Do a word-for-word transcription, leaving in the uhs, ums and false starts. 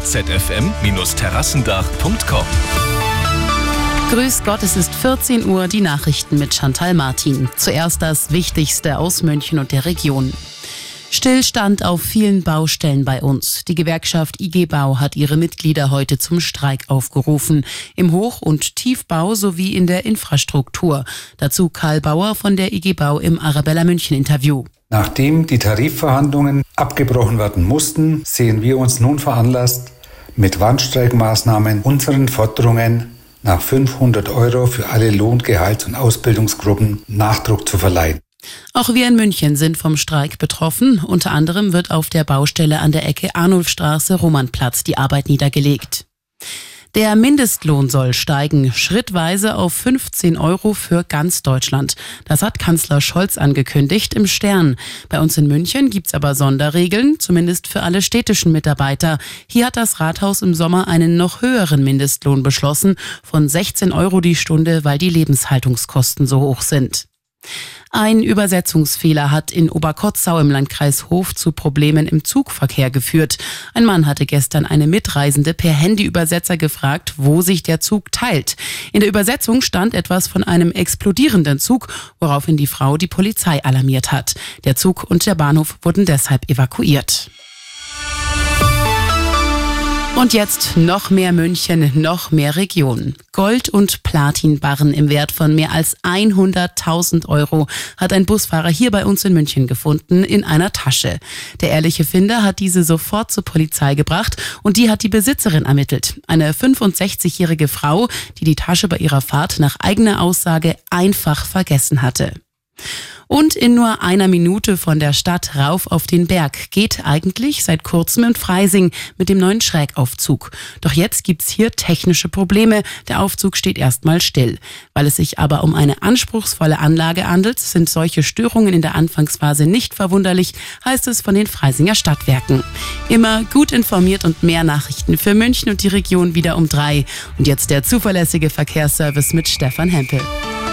z f m Bindestrich terrassendach punkt com. Grüß Gott, es ist vierzehn Uhr, die Nachrichten mit Chantal Martin. Zuerst das Wichtigste aus München und der Region. Stillstand auf vielen Baustellen bei uns. Die Gewerkschaft I G Bau hat ihre Mitglieder heute zum Streik aufgerufen. Im Hoch- und Tiefbau sowie in der Infrastruktur. Dazu Karl Bauer von der I G Bau im Arabella München Interview. Nachdem die Tarifverhandlungen abgebrochen werden mussten, sehen wir uns nun veranlasst, mit Warnstreikmaßnahmen unseren Forderungen nach fünfhundert Euro für alle Lohn-, Gehalts- und Ausbildungsgruppen Nachdruck zu verleihen. Auch wir in München sind vom Streik betroffen. Unter anderem wird auf der Baustelle an der Ecke Arnulfstraße Romannplatz die Arbeit niedergelegt. Der Mindestlohn soll steigen, schrittweise auf fünfzehn Euro für ganz Deutschland. Das hat Kanzler Scholz angekündigt im Stern. Bei uns in München gibt's aber Sonderregeln, zumindest für alle städtischen Mitarbeiter. Hier hat das Rathaus im Sommer einen noch höheren Mindestlohn beschlossen, von sechzehn Euro die Stunde, weil die Lebenshaltungskosten so hoch sind. Ein Übersetzungsfehler hat in Oberkotzau im Landkreis Hof zu Problemen im Zugverkehr geführt. Ein Mann hatte gestern eine Mitreisende per Handyübersetzer gefragt, wo sich der Zug teilt. In der Übersetzung stand etwas von einem explodierenden Zug, woraufhin die Frau die Polizei alarmiert hat. Der Zug und der Bahnhof wurden deshalb evakuiert. Und jetzt noch mehr München, noch mehr Region. Gold- und Platinbarren im Wert von mehr als hunderttausend Euro hat ein Busfahrer hier bei uns in München gefunden in einer Tasche. Der ehrliche Finder hat diese sofort zur Polizei gebracht und die hat die Besitzerin ermittelt. Eine fünfundsechzigjährige Frau, die die Tasche bei ihrer Fahrt nach eigener Aussage einfach vergessen hatte. Und in nur einer Minute von der Stadt rauf auf den Berg geht eigentlich seit kurzem in Freising mit dem neuen Schrägaufzug. Doch jetzt gibt's hier technische Probleme. Der Aufzug steht erstmal still. Weil es sich aber um eine anspruchsvolle Anlage handelt, sind solche Störungen in der Anfangsphase nicht verwunderlich, heißt es von den Freisinger Stadtwerken. Immer gut informiert und mehr Nachrichten für München und die Region wieder um drei. Und jetzt der zuverlässige Verkehrsservice mit Stefan Hempel.